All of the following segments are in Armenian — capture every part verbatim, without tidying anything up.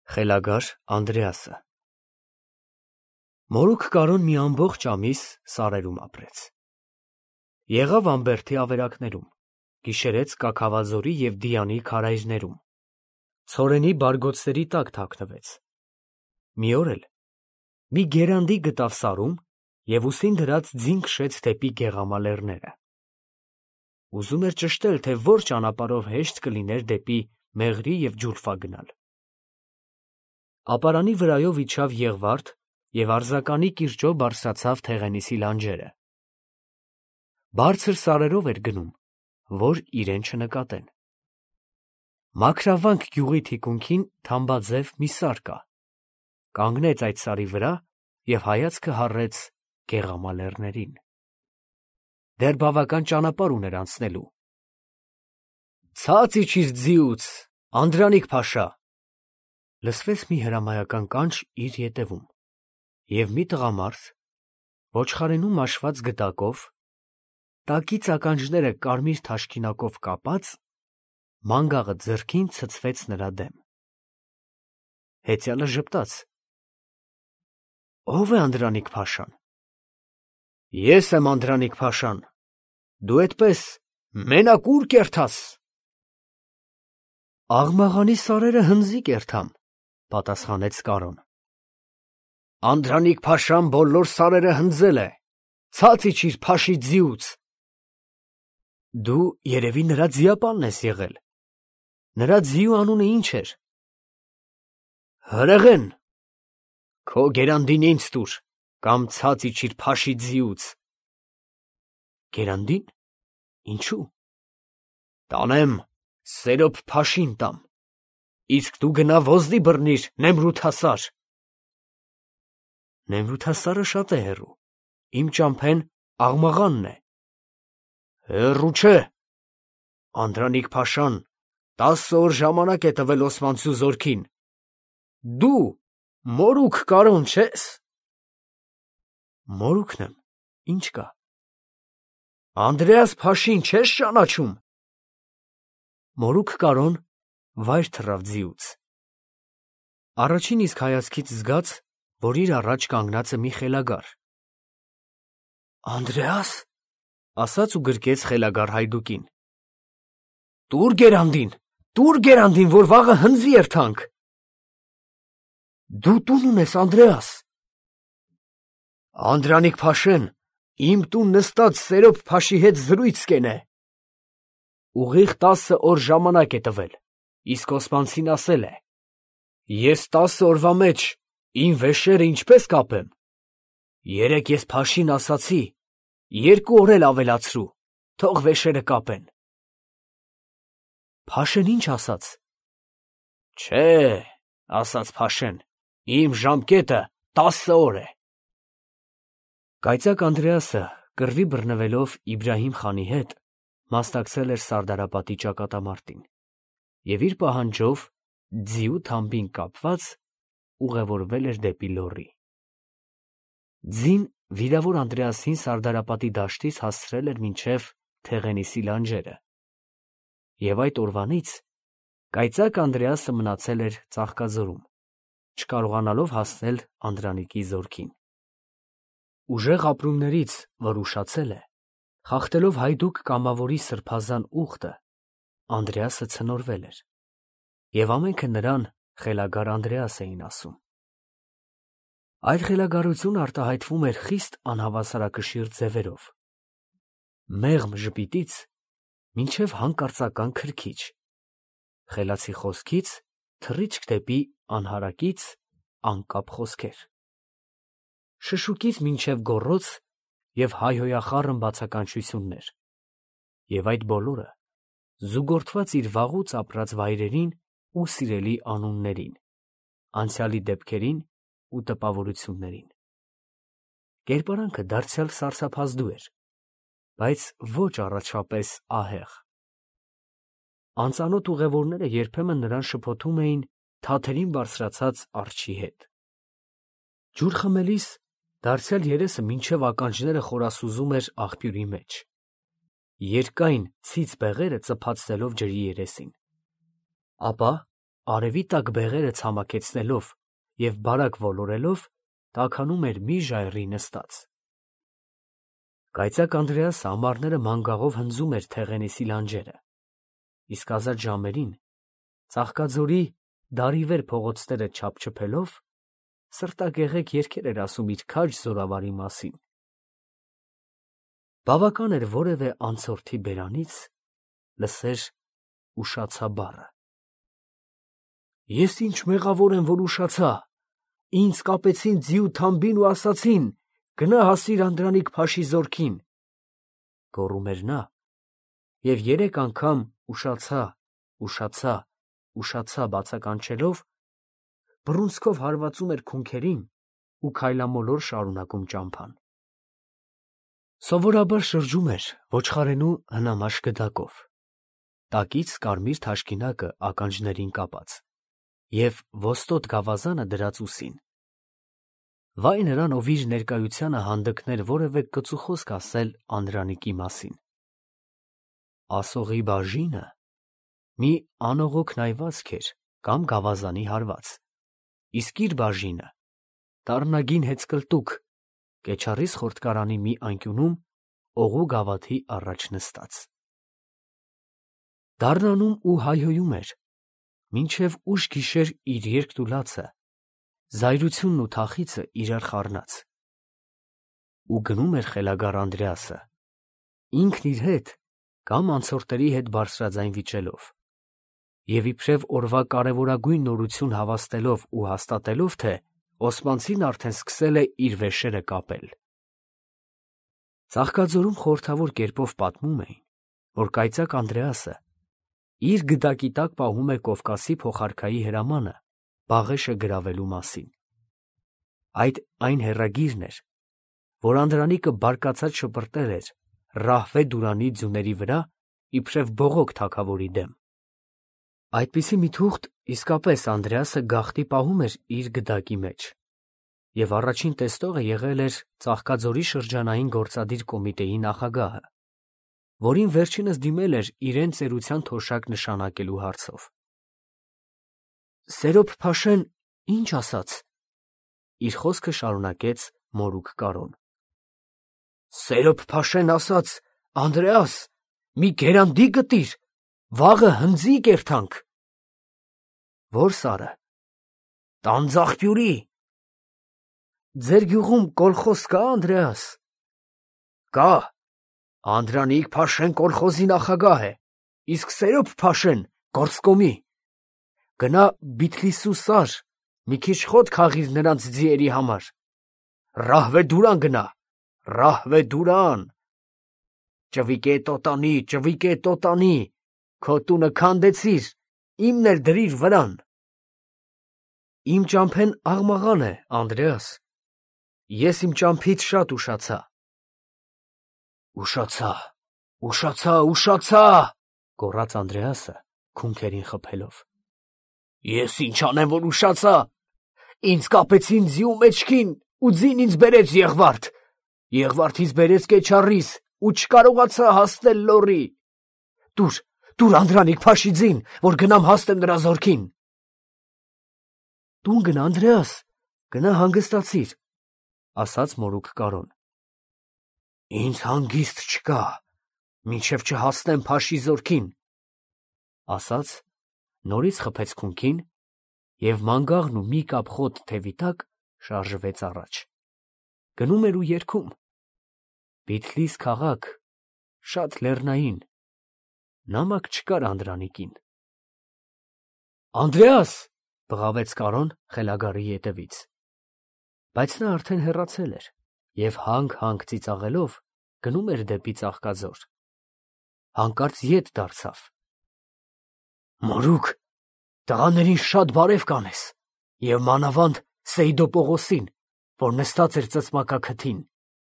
Խելագար Անդրեասը Մորուք Կարոն մի ամբողջ ամիս սարերում ապրեց։ Եղավ Ամբերդի ավերակներում, գիշերեց Կաքավազորի և Դիանի քարայրներում, ցորենի բարգոցների տակ թաքնվեց։ Մի օր էլ մի գերանդի գտավ սարում և ուսին դրած ձին քշեց դեպի Գեղամալեռները։ Ուզում էր ճշտել, թե որ ճանապարհով հեշտ կլիներ դեպի Մեղրի և Ջուլֆա գնալ։ Ապարանի վրայով իջավ Եղվարդ և արձականի կիրճով բարձրացավ Թեղենիսի լանջերը։ Բարձր սարերով էր գնում, որ իրեն չնկատեն։ Մաքրավանք գյուղի թիկունքին թամբաձև մի սար կա, կանգնեց այդ սարի վրա և հայացքը հառեց Գեղամալեռներին։ Դեռ բավական ճանապարհ ուներ անցնելու։ «Ցած իջիր ձիուց, Անդրանիկ֊փաշա», լսվեց մի հրամայական կանչ իր ետևում, և մի տղամարդ, ոչխարենու մաշված գդակով, տակից ականջները կարմիր թաշկինակով կապած, մանգաղը ձեռքին ցցվեց նրա դեմ։ Հեծյալը ժպտաց. «Ո՞վ է Անդրանիկ֊փաշան»։ «Ես եմ Անդրանիկ֊փաշան, դու էդպես մենակ ո՞ւր կերթաս»։ «Աղմաղանի սարերը հնձի կերթամ», պատասխանեց Կարոն։ «Անդրանիկ֊փաշան բոլոր սարերը հնձել է, ցած իջիր փաշի ձիուց»։ «Դու երևի նրա ձիապանն ես եղել, նրա ձիու անունը ի՞նչ էր»։ «Հրեղեն»։ «Քո գերանդին ինձ տուր, կամ ցած իջիր փաշի ձիուց»։ «Գերանդի՞ն, ինչու»։ «Տանեմ, Սերոբ֊փաշին տամ, իսկ դու գնա ոզնի բռնիր Նեմրութասար»։ «Նեմրութասարը շատ է հեռու, իմ ճամփեն Աղմաղանն է»։ «Հեռու չէ, Անդրանիկ֊փաշան տասը օր ժամանակ է տվել Օսմանցու զորքին, դու Մորուք Կարոն չե՞ս»։ «Մորուքն եմ, ի՞նչ կա»։ «Անդրեաս֊փաշին չե՞ս ճանաչում»։ Մորուք Կարոն վայր թռավ ձիուց։ Առաջին իսկ հայացքից զգաց, որ իր առաջ կանգնած է մի խելագար։ «Անդրեաս», ասաց ու գրկեց խելագար հայդուկին։ «Տուր գերանդին, տուր գերանդին, որ վաղը հնձի երթանք»։ «Դու տուն ունես, Անդրեաս»։ «Անդրանիկ֊փաշեն իմ տուն նստած Սերոբ֊փաշի հետ զրույց կենե։ Ուղիղ տասը օր ժամանակ է տվել, իսկ Օսմանցին ասել է. ես տասը օրվա մեջ իմ վեշերը ինչպես կապեմ։ Երեկ ես փաշին ասացի, երկու օր էլ ավելացրու, թող վեշերը կապեն»։ «Փաշեն ի՞նչ ասաց»։ «Չէ, ասաց Փաշեն, իմ ժամկետը տասը օր է»։ Կայծակ Անդրեասը, կռվի բռնվելով Իբրահիմ խանի հետ, մասնակցել էր Սարդարապատի ճակատամարտին և իր պահանջով, ձիու թամբին կապված, ուղևորվել էր դեպի Լոռի։ Ձին վիրավոր Անդրեասին Սարդարապատի դաշտից հասցրել էր մինչև Թեղենիսի լանջերը, և այդ օրվանից կայծակ Անդրեասը մնացել էր Ծաղկաձորում, չկարողանալով հասնել Անդրանիկի զորքին։ Ուժեղ ապրումներից, որ ուշացել է, խախտելով հայդուկ կամավորի սրբազան ուխտը, Անդրեասը ցնորվել էր, և ամենքը նրան խելագար Անդրեաս էին ասում։ Այդ խելագարությունը արտահայտվում էր խիստ անհավասարակշիռ ձևերով. մեղմ ժպիտից մինչև հանկարծական քրքիջ, խելացի խոսքից թռիչք դեպի անհարակից անկապ խոսքեր, շշուկից մինչև գոռոց և հայհոյախառն բացականչություններ, և այդ բոլորը զուգորդված իր վաղուց ապրած վայրերին ու սիրելի անուններին, անցյալի դեպքերին ու տպավորություններին։ Կերպարանքը դարձյալ սարսափազդու էր, բայց ոչ առաջապես ահեղ։ Անծանոթ ուղևորները երբեմն նրան շփոթում էին թաթերին բարձրացած արջի հետ։ Ջուր խմելիս դարձյալ երեսը մինչև ականջները խորասուզում էր աղբյուրի մեջ, երկայն ցից բեղերը ծփացնելով ջրի երեսին։ Ապա արևի տակ բեղերը ցամաքեցնելով և բարակ ոլորելով, տաքանում էր մի ժայռի նստած։ Կայծակ Անդրեասը ամառները մանգաղով հնձում էր Թեղենեսի լանջերը, իսկ ազատ ժամերին, Ծաղկաձորի դարիվեր փողոցները չափչփելով, սրտագեղեցիկ երգեր էր ասում իր քաջ զորավարի մասին։ Բավական էր որևէ անցորդի բերանից լսեր «ուշացա» բառը։ Ես ինչ մեղավոր եմ, որ ուշացա, ինձ կապեցին ձիու թամբին ու ասացին. գնա հասիր Անդրանիկ Փաշի զորքին, գոռում էր նա, և երեք անգամ ուշացա, ուշացա, ուշացա բացականչելով, բռունցքով հարվածում էր քունքերին ու քայլամոլոր շարունակում ճամփան։ Սովորաբար շրջում էր ոչխարենու հնամաշ գդակով, տակից կարմիր թաշկինակը ականջներին կապած և ոստոտ գավազանը դրած ուսին։ Վայ նրան, ով իր ներկայությանը հանդգներ որևէ կծուխոսք ասել Անդրանիկի մասին։ Ասողի բաժինը մի անողոք նայվածք էր կամ գավազանի հարված, իսկ իր բաժինը դառնագին հեծկլտուկ, կեչառիս խորտկարանի մի անկյունում օղու գավաթի առաջ նստած։ Դառնանում ու հայհոյում էր, մինչև ուշ գիշեր իր երկտուլացը, զայրությունն ու թախիծը իրար խառնած։ Ու գնում էր խելագար Անդրեասը, ինքն իր հետ կամ անցորդների հետ բարձրաձայն վիճելով, և իբրև օրվա կարևորագույն նորություն հավաստելով ու հաստատելով, թե Օսմանցին արդեն սկսել է իր վեշերը կապել։ Ծաղկաձորում խորհրդավոր կերպով պատմում էին, որ կայծակ Անդրեասը իր գդակի տակ պահում է Կովկասի փոխարքայի հրամանը Բաղեշը գրավելու մասին։ Այդ այն հեռագիրն էր, որ Անդրանիկը բարկացած շպրտել էր Ռահվե֊Դուրանի ձյուների վրա իբրև բողոք թագավորի դեմ։ Այդպիսի մի թուղթ իսկապես Անդրեասը գաղտնի պահում էր իր գդակի մեջ, և առաջին տեսնողը եղել էր Ծաղկաձորի շրջանային գործադիր կոմիտեի նախագահը, որին վերջինս դիմել էր իրեն ծերության թոշակ նշանակելու հարցով։ Սերոբ-փաշեն ի՞նչ ասաց, իր խոսքը շարունակեց Մորուք Կարոն։ Սերոբ-փաշեն ասաց. Անդրեաս, մի գերանդի գտիր, վաղը հնձի կերթանք։ Ո՞ր սարը։ Տանձախպյուրի։ Ձեր գյուղում կոլխոզ կա, Անդրեաս։ Կա, Անդրանիկ Փաշեն կոլխոզի նախագահ է, իսկ Սերոբ-փաշեն գործկոմի։ Գնա Բիթլիսու սար, մի քիչ խոտ քաղիր նրանց ձիերի համար։ Ռահվե-Դուրան գնա, Ռահվե-Դուրան։ Ճվիկե տոտանի, ճվիկե տոտանի, քո տունը քանդեցիր, իմն էլ դրիր վրան։ Իմ ճամփեն աղմաղան է, Անդրեաս, ես իմ ճամփից շատ ուշացա։ Ուշացա, ուշացա, ուշացա, գոռաց Անդրեասը քունքերին խփելով։ Ես ինչ անեմ, որ ուշացա, ինձ կապեցին ձիու մեջքին ու ձին ինձ բերեց Եղվարդ, Եղվարդից բերեց Կեչառիս ու չկարողացա հասնել լոռի։ Տուր, տուր Անդրանիկ Փաշի ձին, որ գնամ հասնեմ նրա զորքին։ Տուն գնա, Անդրեաս, գնա հանգստացիր, ասաց Մորուք Կարոն։ Ինձ հանգիստ չկա, մինչև չհասնեմ Փաշի զորքին, ասաց, նորից խփեց քունքին և մանգաղն ու մի կապ խոտ թևի տակ շարժվեց առաջ։ Գնում էր ու երգում. Բիթլիս քաղաք, շատ լեռնային, նամակ չկար Անդրանիկին։ Անդրեաս, բղավեց Կարոն խելագարի ետևից, բայց նա արդեն հեռացել էր և հանք-հանք ծիծաղելով գնում էր դեպի Ծաղկաձոր։ Հանկարծ ետ դարձավ. Մորուք, տղաներին շատ բարև կանես և մանավանդ Սեյդո Պողոսին, որ նստած էր ծծմակաքթին։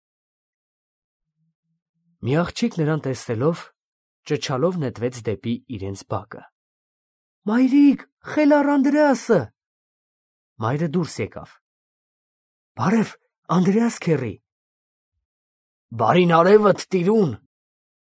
Մի աղջիկ նրան տեսնելով, ճչալով նետվեց դեպի իրենց բակը։ Մայրիկ, խելառ Անդրեասը։ Մայրը դուրս եկավ։ Բարև, Անդրեաս քեռի։ Բարին արևդ, տիրուն։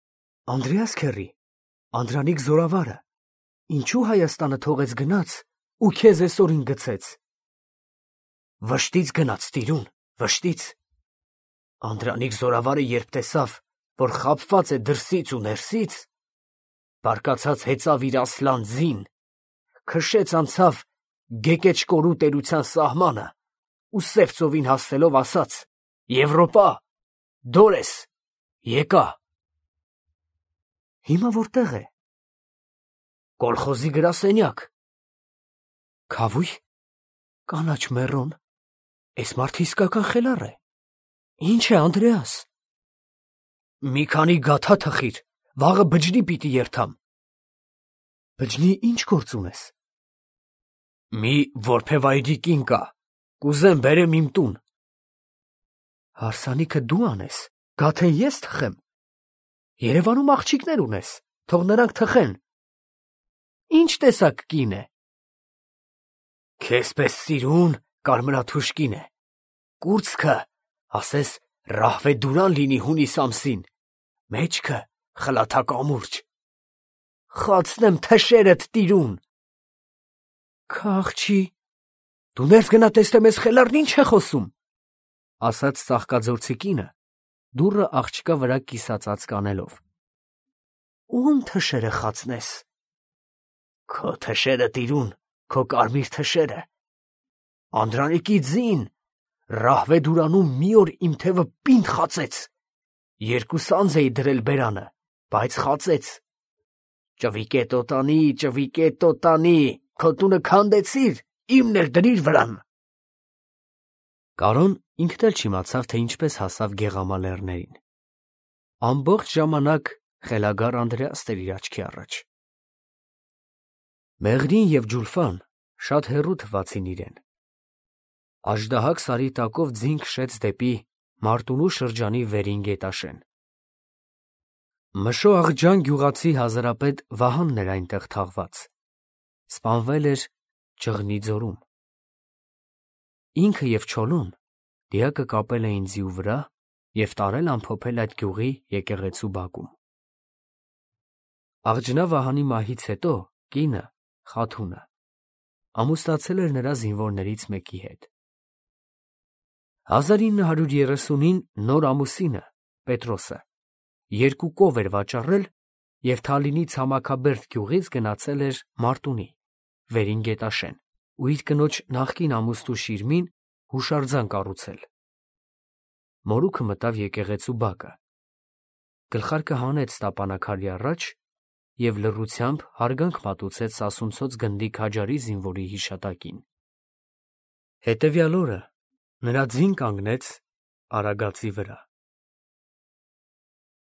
Անդրեաս քեռի, Անդրանիկ զորավարը, ինչու Հայաստանը թողեց գնաց ու քեզ այսօրին գցեց։ Վշտից գնաց տիրուն, վշտից։ Անդրանիկ զորավարը երբ տեսավ, որ խաբված է դրսից ու ներսից, բարկացած հեծավ իր ասլան ձին, քշեց անցավ Գեկեչկորու տերության սահմանը ու սև ծովին հասնելով ասաց. «Եվրոպա, Դորես, եկա»։ Հիմա որտեղ է։ Կոլխոզի գրասենյակ։ Քավույ, կանաչ մեռոն, այս մարդը իսկական խելառ է։ Ինչ է, Անդրեաս։ Մի քանի գաթա թխիր, վաղը բջնի պիտի երթամ։ Բջնի ինչ գործ ունես։ Մի որբևայրի կին կա, կուզեմ բերեմ իմ տուն։ Հարսանիքը դու անես, գաթեն ես թխեմ։ Երևանում աղջիկներ ունես, թող նրանք թխեն։ Ինչ տեսակ կին է։ Քեզ պես սիրուն, կարմրաթուշ կին է։ Կուրծքը, ասես Ռահվե դուրան լինի հունիս ամսին, մեջքը խլաթակամուրջ։ Խացնեմ թշերդ տիրուն։ Քաղցի, դու ներս գնա տեսնեմ ես խելառն ինչ է խոսում, ասաց ծաղկաձորցի կինը, դուռը աղջկա վրա կիսածած կանելով։ Ում թշերը խացնես։ Քո թշերը տիրուն, քո կարմիր թշերը։ Անդրանիկի ձին, Ռահվե դուրանում մի օր իմ թևը պինդ խացեց։ Երկու սանձ էի դրել բերանը, բայց խացեց։ Ճվիկե տոտանի, ճվիկե տոտանի, քո տունը քանդեցիր, իմն էլ դրիր վրան։ Կարոն ինքն էլ չիմացավ, թե ինչպես հասավ Գեղամալեռներին։ Ամբողջ ժամանակ խելագար Անդրեասն էր իր աչքի առաջ։ Մեղրին և Ջուլֆան շատ հեռու թվացին իրեն։ Աժդահակ սարի տակով ձին քշեց դեպի Մարտունու շրջանի վերին գետաշեն։ Մշո Աղջան գյուղացի հազարապետ Վահանն էր այնտեղ թաղված, սպանվել էր Ճղնի ձորում։ Ինքը և Չոլուն դիակը կապել էին ձիու վրա և տարել ամփոփել այդ գյուղի եկեղեցու բակում։ Աղջնա Վահանի մահից հետո կինը, Խաթունը, ամուսնացել էր նրա զինվորներից մեկի հետ։ հազար ինը հարյուր երեսունին նոր ամուսինը, Պետրոսը, երկու կով էր վաճառել և Թալինի Ցամաքաբերդ գյուղից գնացել էր Մարտունի, վերին գետաշեն, ու իր կնոջ նախկին ամուսնու շիրմին հուշարձան կառուցել։ Մորուքը մտավ եկեղեցու բակը, գլխարկը հանեց տապանաքարի առաջ և լռությամբ հարգանք մատուցեց սասունցոց գնդի քաջարի զինվորի հիշատակին։ Հետևյալ օրը նրա ձին կանգնեց Արագածի վրա։